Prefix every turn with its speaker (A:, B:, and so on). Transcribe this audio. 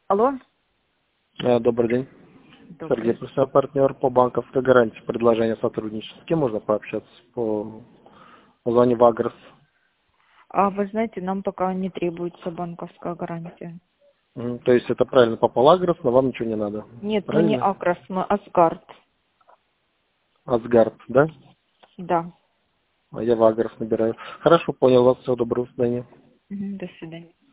A: Алло,
B: Добрый день. Сергей,
A: добрый.
B: профессиональный партнер по банковской гарантии. Предложение сотрудничества. С кем можно пообщаться по звоню в Агрос?
A: А вы знаете, нам пока не требуется банковская гарантия.
B: То есть это правильно попал Агрос, но вам ничего не надо.
A: Нет, мы не
B: Правильно?
A: Акрас, мы Асгард.
B: Асгард, да?
A: Да.
B: А я в Агрос набираю. Хорошо, понял вас. Всего доброго, до свидания.
A: Мгм, до свидания.